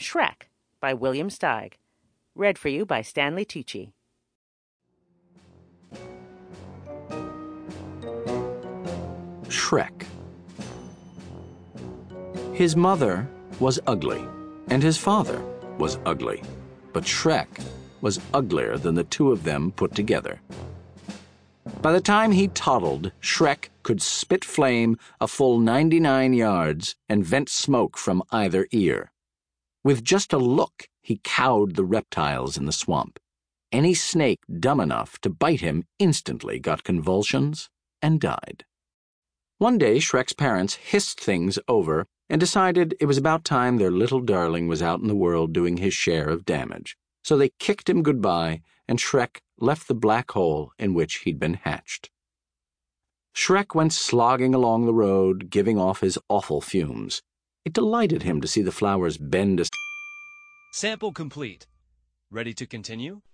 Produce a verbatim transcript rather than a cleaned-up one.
Shrek by William Steig. Read for you by Stanley Tucci. Shrek. His mother was ugly, and his father was ugly, but Shrek was uglier than the two of them put together. By the time he toddled, Shrek could spit flame a full ninety-nine yards and vent smoke from either ear. With just a look, he cowed the reptiles in the swamp. Any snake dumb enough to bite him instantly got convulsions and died. One day, Shrek's parents hissed things over and decided it was about time their little darling was out in the world doing his share of damage. So they kicked him goodbye, and Shrek left the black hole in which he'd been hatched. Shrek went slogging along the road, giving off his awful fumes. It delighted him to see the flowers bend as... Sample complete. Ready to continue?